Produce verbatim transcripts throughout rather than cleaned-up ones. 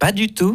Pas du tout.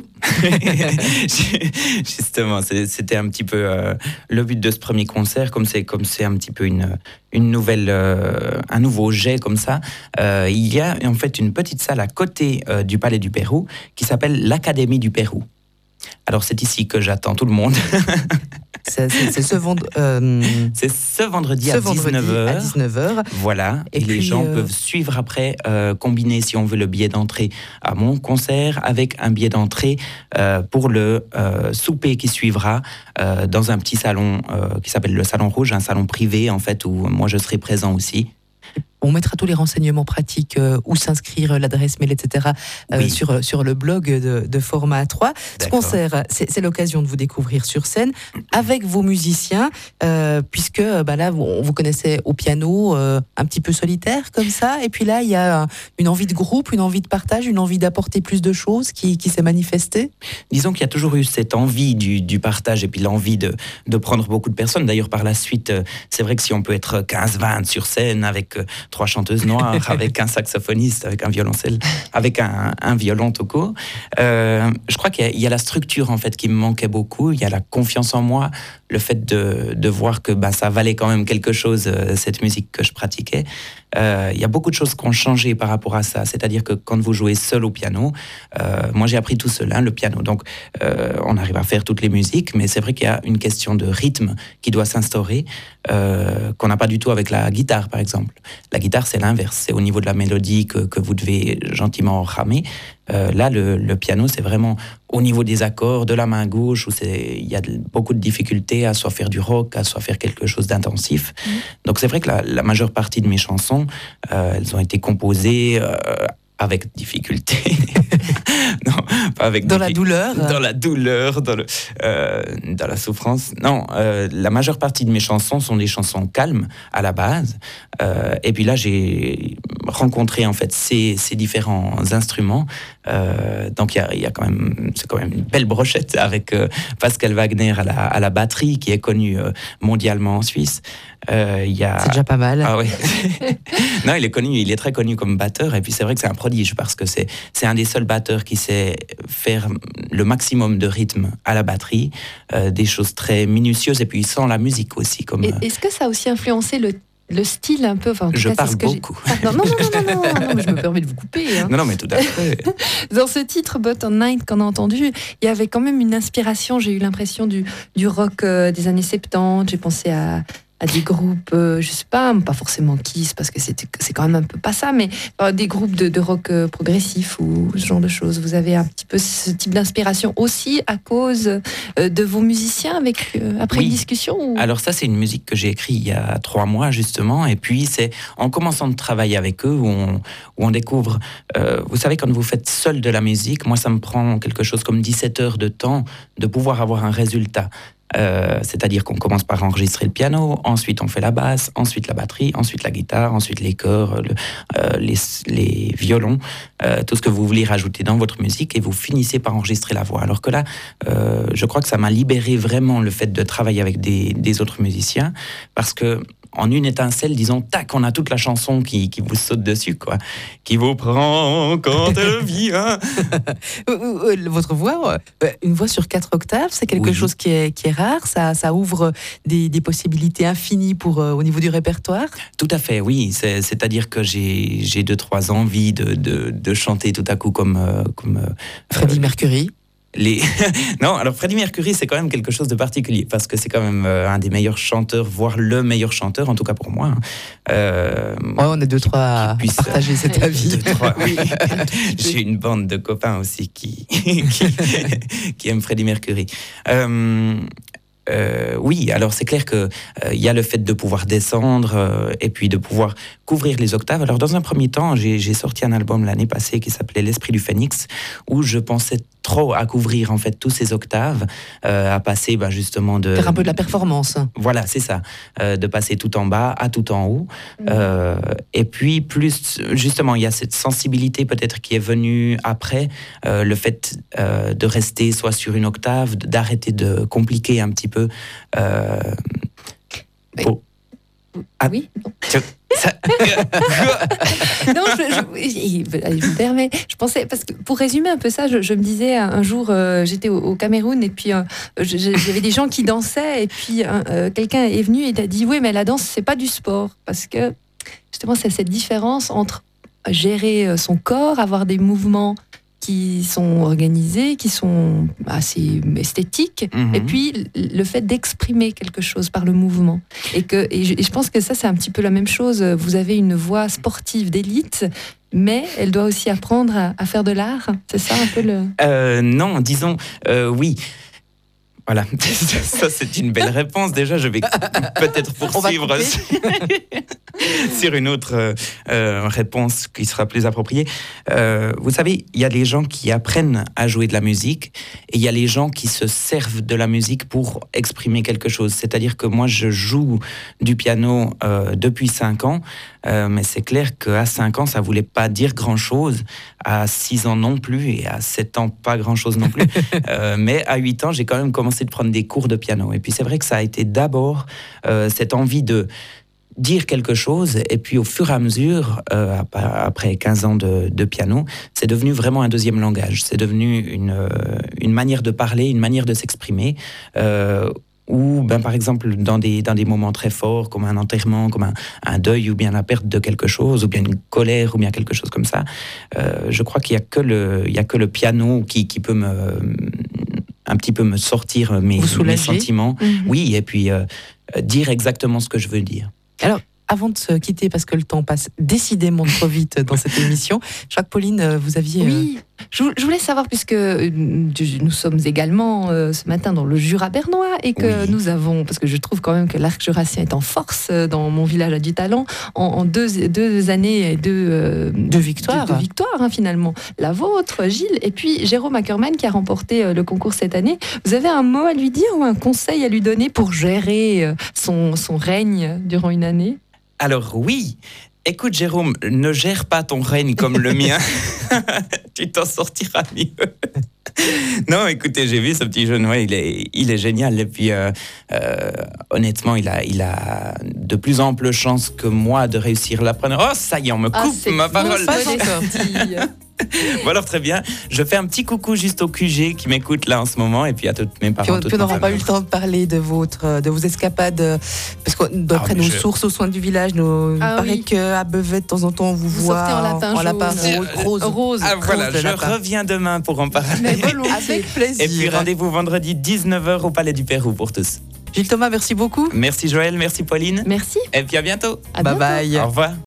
Justement, c'était un petit peu euh, le but de ce premier concert, comme c'est comme c'est un petit peu une une nouvelle euh, un nouveau jet comme ça. Euh, il y a en fait une petite salle à côté euh, du Palais du Pérou qui s'appelle l'Académie du Pérou. Alors c'est ici que j'attends tout le monde. C'est, c'est, c'est, ce, vend... euh... c'est ce vendredi, ce à, vendredi dix-neuf heures. à dix-neuf heures. Voilà, et, et puis, les gens euh... peuvent suivre après, euh, combiner si on veut le billet d'entrée à mon concert avec un billet d'entrée euh, pour le euh, souper qui suivra euh, dans un petit salon euh, qui s'appelle le Salon Rouge, un salon privé en fait où moi je serai présent aussi. On mettra tous les renseignements pratiques, euh, où s'inscrire, l'adresse mail, et cetera, euh, oui. sur, sur le blog de, de Format trois. Ce concert, c'est, c'est l'occasion de vous découvrir sur scène avec vos musiciens, euh, puisque bah là, on vous connaissait au piano, euh, un petit peu solitaire comme ça, et puis là, il y a une envie de groupe, une envie de partage, une envie d'apporter plus de choses qui, qui s'est manifestée. Disons qu'il y a toujours eu cette envie du, du partage et puis l'envie de, de prendre beaucoup de personnes. D'ailleurs, par la suite, c'est vrai que si on peut être quinze vingt sur scène avec trois chanteuses noires, avec un saxophoniste, avec un violoncelle, avec un, un violon toco. Euh, je crois qu'il y a, il y a la structure en fait qui me manquait beaucoup. Il y a la confiance en moi, le fait de, de voir que bah, ça valait quand même quelque chose, cette musique que je pratiquais. Euh, il y a beaucoup de choses qui ont changé par rapport à ça. C'est-à-dire que quand vous jouez seul au piano, euh, moi j'ai appris tout seul, hein, le piano. Donc euh, on arrive à faire toutes les musiques, mais c'est vrai qu'il y a une question de rythme qui doit s'instaurer, euh, qu'on n'a pas du tout avec la guitare, par exemple. La guitare, c'est l'inverse. C'est au niveau de la mélodie que, que vous devez gentiment ramer. Euh, là, le, le piano, c'est vraiment au niveau des accords, de la main gauche, où il y a de, beaucoup de difficultés à soit faire du rock, à soit faire quelque chose d'intensif. Mmh. Donc c'est vrai que la, la majeure partie de mes chansons, euh, elles ont été composées euh, avec difficulté. Non, pas avec dans diffi- la douleur. Dans la douleur, dans, le, euh, dans la souffrance. Non, euh, la majeure partie de mes chansons sont des chansons calmes à la base. Euh, et puis là, j'ai rencontré en fait ces, ces différents instruments. Euh, donc il y a, y a quand même, c'est quand même une belle brochette avec euh, Pascal Wagner à la, à la batterie, qui est connu euh, mondialement en Suisse. Euh, y a... C'est déjà pas mal. Ah oui. Non, il est connu, il est très connu comme batteur. Et puis c'est vrai que c'est un prodige parce que c'est, c'est un des seuls batteurs qui sait faire le maximum de rythme à la batterie, euh, des choses très minutieuses. Et puis il sent la musique aussi. Comme, et, est-ce que ça a aussi influencé le le style un peu, enfin, en tout je cas, parle c'est ce que beaucoup. J'ai... Ah, non, non, non, non, non, non, non, mais je me permets de vous couper. Hein. Non, non, mais tout à fait. Dans ce titre, Button Night, qu'on a entendu, il y avait quand même une inspiration, j'ai eu l'impression du, du rock euh, des années soixante-dix, j'ai pensé à, à des groupes, euh, je sais pas, pas forcément Kiss, parce que c'est, c'est quand même un peu pas ça, mais euh, des groupes de, de rock euh, progressif ou ce genre de choses. Vous avez un petit peu ce type d'inspiration aussi à cause euh, de vos musiciens avec, euh, après oui. une discussion ou... Alors ça, c'est une musique que j'ai écrite il y a trois mois, justement, et puis c'est en commençant de travailler avec eux où on, où on découvre... Euh, vous savez, quand vous faites seul de la musique, moi, ça me prend quelque chose comme dix-sept heures de temps de pouvoir avoir un résultat. Euh, c'est-à-dire qu'on commence par enregistrer le piano, ensuite on fait la basse, ensuite la batterie, ensuite la guitare, ensuite les chœurs, le, euh, les, les violons, euh, tout ce que vous voulez rajouter dans votre musique, et vous finissez par enregistrer la voix. Alors que là, euh, je crois que ça m'a libéré vraiment le fait de travailler avec des, des autres musiciens, parce que en une étincelle, disons, tac, on a toute la chanson qui, qui vous saute dessus, quoi. Qui vous prend quand elle vient. Votre voix, une voix sur quatre octaves, c'est quelque oui. chose qui est, qui est rare. Ça, ça ouvre des, des possibilités infinies pour, euh, au niveau du répertoire. Tout à fait, oui. C'est, c'est-à-dire que j'ai, j'ai deux, trois envies de, de, de chanter tout à coup comme... Euh, comme euh, Freddie Mercury. Les... non, alors Freddie Mercury, c'est quand même quelque chose de particulier parce que c'est quand même euh, un des meilleurs chanteurs, voire le meilleur chanteur, en tout cas pour moi. Euh, ouais, on est deux, trois à puisse, partager cet avis. Deux, trois, oui. J'ai une bande de copains aussi qui, qui, qui aiment Freddie Mercury. Euh, Euh, oui, alors c'est clair que il euh, y a le fait de pouvoir descendre euh, et puis de pouvoir couvrir les octaves. Alors dans un premier temps, j'ai, j'ai sorti un album l'année passée qui s'appelait L'Esprit du Phénix, où je pensais trop à couvrir en fait tous ces octaves, euh, à passer bah, justement de... Faire un peu de la performance. Voilà, c'est ça, euh, de passer tout en bas à tout en haut. Mmh. Euh, et puis plus, justement, il y a cette sensibilité peut-être qui est venue après, euh, le fait euh, de rester soit sur une octave, d'arrêter de compliquer un petit peu. Euh, pour... Ah oui. Ça... non, je, je, je me permets. Je pensais, parce que pour résumer un peu ça, je, je me disais un jour, euh, j'étais au, au Cameroun et puis euh, j'avais des gens qui dansaient et puis euh, quelqu'un est venu et a dit oui, mais la danse c'est pas du sport parce que justement c'est cette différence entre gérer son corps, avoir des mouvements qui sont organisés, qui sont assez esthétiques, mmh. et puis le fait d'exprimer quelque chose par le mouvement. Et, que, et, je, et je pense que ça, c'est un petit peu la même chose. Vous avez une voix sportive d'élite, mais elle doit aussi apprendre à, à faire de l'art. C'est ça un peu le... Euh, non, disons, euh, oui. Voilà, ça c'est une belle réponse. Déjà, je vais peut-être poursuivre sur une autre euh, réponse qui sera plus appropriée. Euh, vous savez, il y a les gens qui apprennent à jouer de la musique et il y a les gens qui se servent de la musique pour exprimer quelque chose. C'est-à-dire que moi, je joue du piano euh, depuis cinq ans, euh, mais c'est clair qu'à cinq ans, ça ne voulait pas dire grand-chose. À six ans non plus et à sept ans, pas grand-chose non plus. euh, mais à huit ans, j'ai quand même commencé de prendre des cours de piano. Et puis c'est vrai que ça a été d'abord euh, cette envie de dire quelque chose, et puis au fur et à mesure, euh, après quinze ans de, de piano, c'est devenu vraiment un deuxième langage. C'est devenu une, euh, une manière de parler, une manière de s'exprimer, euh, ou ben, par exemple dans des, dans des moments très forts, comme un enterrement, comme un, un deuil, ou bien la perte de quelque chose, ou bien une colère, ou bien quelque chose comme ça, euh, je crois qu'il n'y a que le, il y a que le piano qui, qui peut me... un petit peu me sortir mes, mes sentiments. Mm-hmm. Oui, et puis euh, dire exactement ce que je veux dire. Alors, avant de se quitter, parce que le temps passe décidément trop vite dans cette émission, je crois que Pauline, vous aviez... Oui, je voulais savoir, puisque nous sommes également euh, ce matin dans le Jura bernois, et que oui. nous avons, parce que je trouve quand même que l'arc jurassien est en force dans mon village à du talent, en, en deux, deux années et deux, euh, deux victoires, deux, deux victoires hein, finalement. La vôtre, Gilles, et puis Jérôme Ackerman qui a remporté euh, le concours cette année. Vous avez un mot à lui dire ou un conseil à lui donner pour gérer euh, son, son règne durant une année ? Alors oui, écoute Jérôme, ne gère pas ton règne comme le mien, tu t'en sortiras mieux. Non, écoutez, j'ai vu ce petit jeune, ouais, il est, il est génial. Et puis, euh, euh, honnêtement, il a, il a de plus amples chances que moi de réussir l'apprenant. Oh, ça y est, on me coupe ah, ma parole. Bon alors très bien, je fais un petit coucou juste au Q G qui m'écoute là en ce moment et puis à toutes mes parents. Puis on n'aura pas eu le temps de parler de, votre, de vos escapades, parce que d'après ah, nos je... sources aux soins du village, nous, ah, il paraît oui. qu'à Bevet de temps en temps on vous, vous voit en lapin, en lapin rose. rose. Ah voilà, rose je lapin. reviens demain pour en parler. Mais avec plaisir. Et puis rendez-vous vendredi dix-neuf heures au Palais du Pérou pour tous. Gilles Thomas, merci beaucoup. Merci Joël, merci Pauline. Merci. Et puis à bientôt. À bye bientôt. Bye. Au revoir.